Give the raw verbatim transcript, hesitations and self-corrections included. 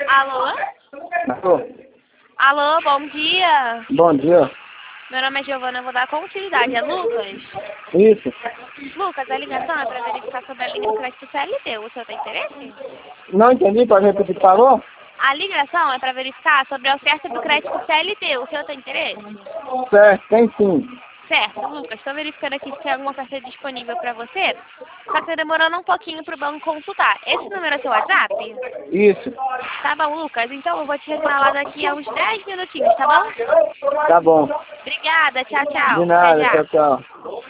Alô? Alô? Alô, bom dia. Bom dia. Meu nome é Giovana, eu vou dar continuidade. É Lucas? Isso. Lucas, a ligação é para verificar sobre a linha do crédito C L T. O senhor tem interesse? Não entendi, pode repetir o que falou? A ligação é para verificar sobre a oferta do crédito C L T. O senhor tem interesse? Certo, tem sim. Certo, Lucas, estou verificando aqui se tem alguma oferta disponível para você. Só que tá demorando um pouquinho para o banco consultar. Esse número é seu WhatsApp? Isso. Tá bom, Lucas. Então eu vou te retornar lá daqui a uns dez minutinhos, tá bom? Tá bom. Obrigada, tchau, De tchau. Até nada, já. tchau, tchau.